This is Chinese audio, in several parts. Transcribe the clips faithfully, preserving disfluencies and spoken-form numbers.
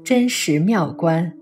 真实妙观。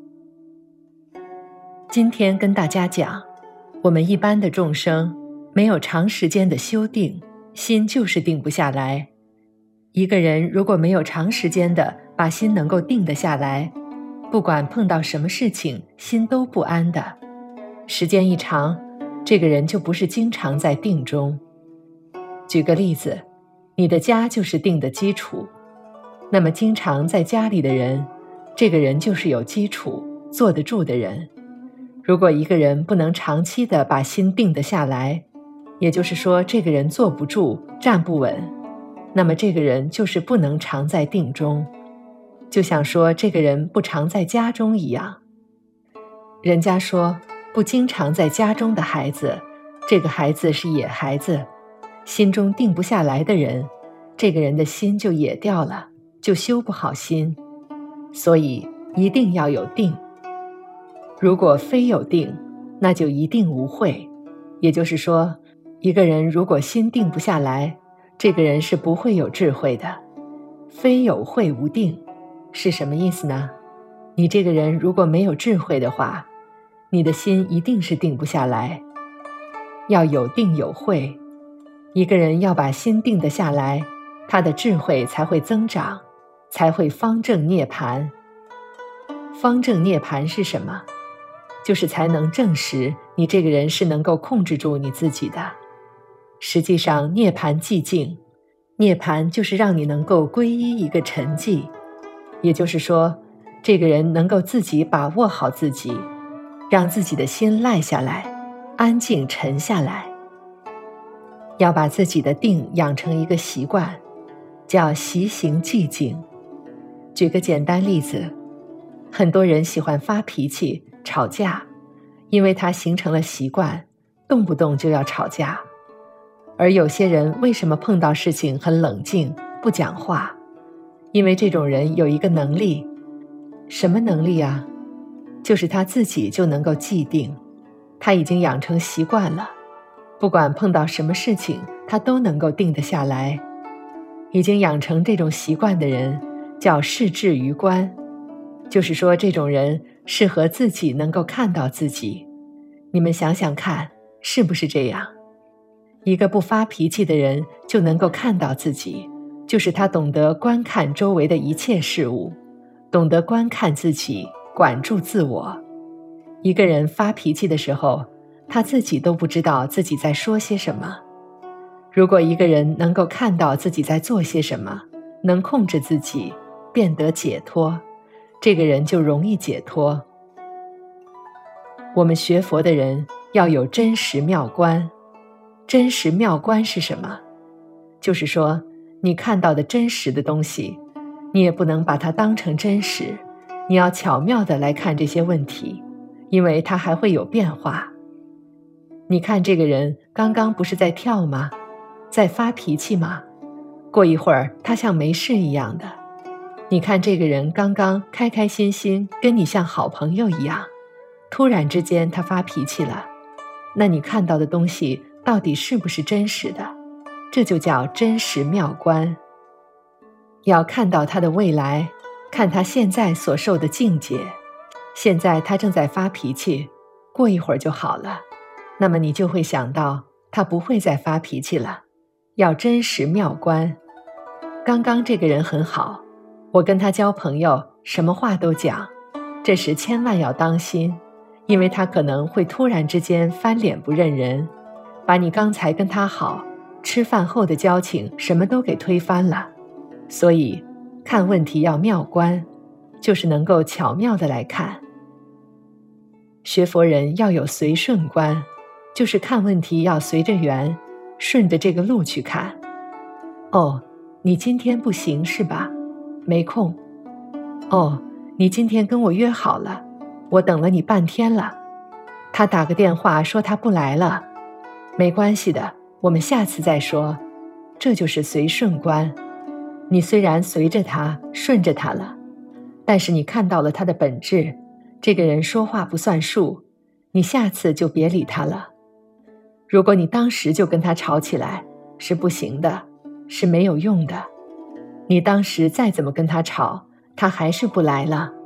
今天跟大家讲，我们一般的众生没有长时间的修定，心就是定不下来。一个人如果没有长时间的把心能够定得下来，不管碰到什么事情，心都不安的。时间一长，这个人就不是经常在定中。举个例子，你的家就是定的基础，那么经常在家里的人，这个人就是有基础，坐得住的人。如果一个人不能长期的把心定得下来，也就是说这个人坐不住，站不稳，那么这个人就是不能常在定中，就像说这个人不常在家中一样。人家说不经常在家中的孩子，这个孩子是野孩子，心中定不下来的人，这个人的心就野掉了，就修不好心。所以一定要有定。如果非有定，那就一定无慧。也就是说，一个人如果心定不下来，这个人是不会有智慧的。非有慧无定是什么意思呢？你这个人如果没有智慧的话，你的心一定是定不下来。要有定有慧，一个人要把心定得下来，他的智慧才会增长，才会方正涅槃。方正涅槃是什么？就是才能证实你这个人是能够控制住你自己的。实际上涅槃寂静，涅槃就是让你能够皈依一个沉寂，也就是说这个人能够自己把握好自己，让自己的心赖下来，安静沉下来。要把自己的定养成一个习惯，叫习行寂静。举个简单例子，很多人喜欢发脾气吵架，因为他形成了习惯，动不动就要吵架。而有些人为什么碰到事情很冷静，不讲话？因为这种人有一个能力。什么能力啊？就是他自己就能够寂定，他已经养成习惯了，不管碰到什么事情，他都能够定得下来。已经养成这种习惯的人，叫视智于观，就是说这种人适合自己能够看到自己。你们想想看，是不是这样？一个不发脾气的人就能够看到自己，就是他懂得观看周围的一切事物，懂得观看自己，管住自我。一个人发脾气的时候，他自己都不知道自己在说些什么。如果一个人能够看到自己在做些什么，能控制自己，便得解脱，这个人就容易解脱。我们学佛的人要有真实妙观。真实妙观是什么？就是说你看到的真实的东西，你也不能把它当成真实，你要巧妙地来看这些问题，因为它还会有变化。你看这个人刚刚不是在跳吗？在发脾气吗？过一会儿他像没事一样的。你看这个人刚刚开开心心，跟你像好朋友一样，突然之间他发脾气了，那你看到的东西到底是不是真实的？这就叫真实妙观。要看到他的未来，看他现在所受的境界。现在他正在发脾气，过一会儿就好了，那么你就会想到他不会再发脾气了。要真实妙观。刚刚这个人很好，我跟他交朋友，什么话都讲，这时千万要当心，因为他可能会突然之间翻脸不认人，把你刚才跟他好，吃饭后的交情什么都给推翻了。所以看问题要妙观，就是能够巧妙地来看。学佛人要有随顺观，就是看问题要随着缘，顺着这个路去看。哦，你今天不行是吧？没空。哦，你今天跟我约好了，我等了你半天了。他打个电话说他不来了。没关系的，我们下次再说。这就是随顺观。你虽然随着他，顺着他了，但是你看到了他的本质，这个人说话不算数，你下次就别理他了。如果你当时就跟他吵起来，是不行的，是没有用的。你当时再怎么跟他吵，他还是不来了，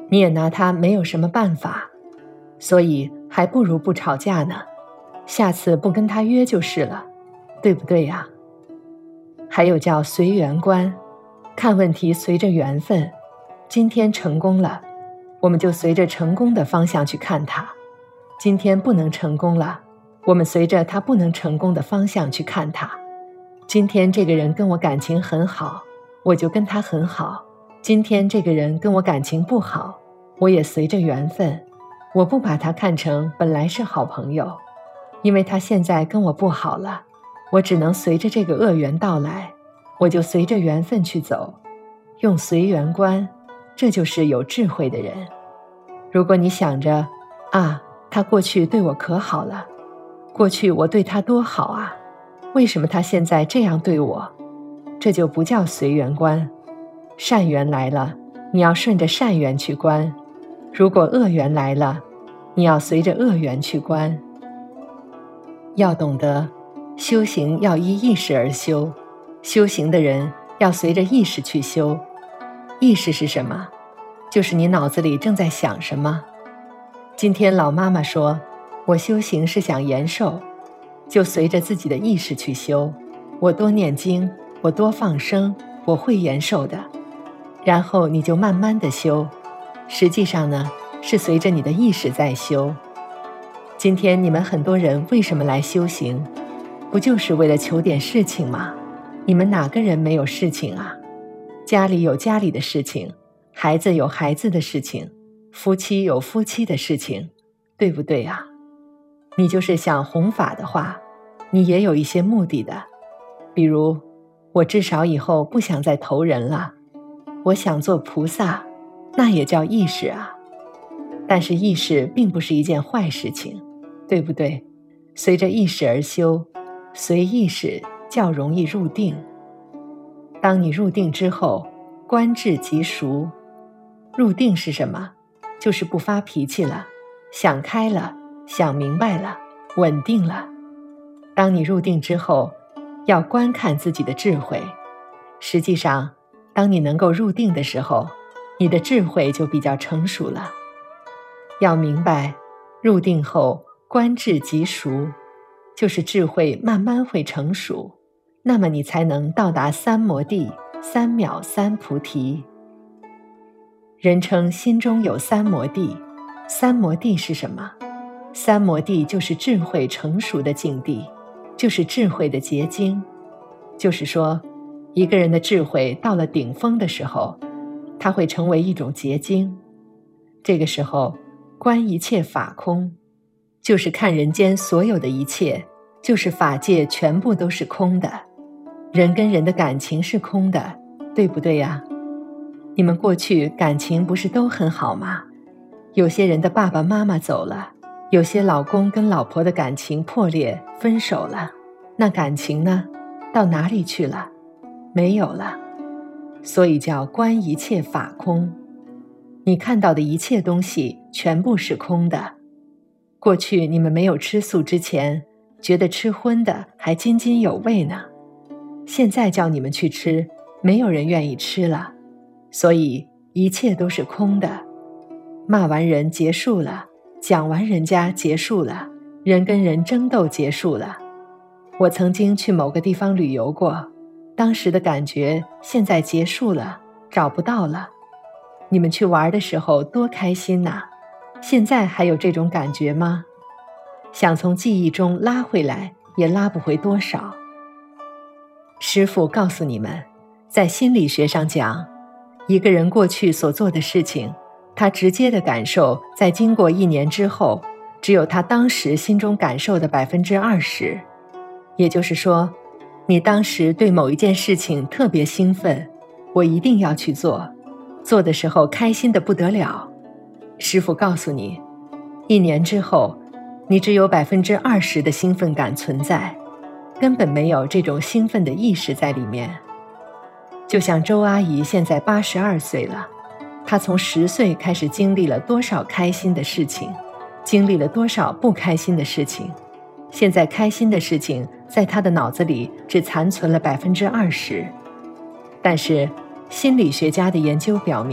你也拿他没有什么办法，所以还不如不吵架呢，下次不跟他约就是了，对不对呀？还有叫随缘观，看问题随着缘分，今天成功了，我们就随着成功的方向去看它；今天不能成功了，我们随着他不能成功的方向去看他。今天这个人跟我感情很好，我就跟他很好；今天这个人跟我感情不好，我也随着缘分，我不把他看成本来是好朋友，因为他现在跟我不好了，我只能随着这个恶缘到来，我就随着缘分去走，用随缘观，这就是有智慧的人。如果你想着啊，他过去对我可好了，过去我对他多好啊，为什么他现在这样对我？这就不叫随缘观。善缘来了，你要顺着善缘去观；如果恶缘来了，你要随着恶缘去观。要懂得，修行要依意识而修，修行的人要随着意识去修。意识是什么？就是你脑子里正在想什么。今天老妈妈说，我修行是想延寿，就随着自己的意识去修。我多念经，我多放生，我会延寿的。然后你就慢慢的修，实际上呢，是随着你的意识在修。今天你们很多人为什么来修行？不就是为了求点事情吗？你们哪个人没有事情啊？家里有家里的事情，孩子有孩子的事情，夫妻有夫妻的事情，对不对啊？你就是想弘法的话，你也有一些目的的。比如，我至少以后不想再投人了，我想做菩萨，那也叫意识啊。但是意识并不是一件坏事情，对不对？随着意识而修，随意识较容易入定。当你入定之后，观智即熟。入定是什么？就是不发脾气了，想开了，想明白了，稳定了。当你入定之后，要观看自己的智慧。实际上，当你能够入定的时候，你的智慧就比较成熟了。要明白，入定后观智即熟，就是智慧慢慢会成熟，那么你才能到达三摩地，三藐三菩提。人称心中有三摩地。三摩地是什么？三摩地就是智慧成熟的境地，就是智慧的结晶。就是说，一个人的智慧到了顶峰的时候，它会成为一种结晶。这个时候，观一切法空，就是看人间所有的一切，就是法界全部都是空的，人跟人的感情是空的，对不对呀？你们过去感情不是都很好吗？有些人的爸爸妈妈走了，有些老公跟老婆的感情破裂分手了，那感情呢？到哪里去了？没有了。所以叫观一切法空。你看到的一切东西全部是空的。过去你们没有吃素之前，觉得吃荤的还津津有味呢，现在叫你们去吃，没有人愿意吃了。所以一切都是空的。骂完人结束了，讲完人家结束了，人跟人争斗结束了。我曾经去某个地方旅游过，当时的感觉现在结束了，找不到了。你们去玩的时候多开心呐，现在还有这种感觉吗？想从记忆中拉回来，也拉不回多少。师父告诉你们，在心理学上讲，一个人过去所做的事情，他直接的感受在经过一年之后，只有他当时心中感受的百分之二十。也就是说，你当时对某一件事情特别兴奋，我一定要去做，做的时候开心的不得了。师父告诉你，一年之后，你只有百分之二十的兴奋感存在，根本没有这种兴奋的意识在里面。就像周阿姨现在八十二岁了，她从十岁开始经历了多少开心的事情，经历了多少不开心的事情，现在开心的事情在她的脑子里只残存了百分之二十。但是心理学家的研究表明，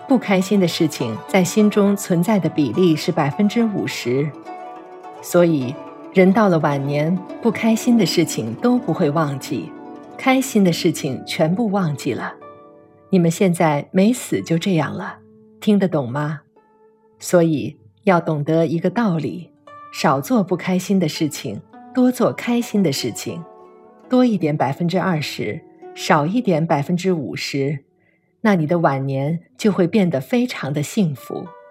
不开心的事情在心中存在的比例是百分之五十。所以，人到了晚年，不开心的事情都不会忘记，开心的事情全部忘记了。你们现在没死就这样了，听得懂吗？所以要懂得一个道理，少做不开心的事情，多做开心的事情，多一点百分之二十，少一点百分之五十，那你的晚年就会变得非常的幸福。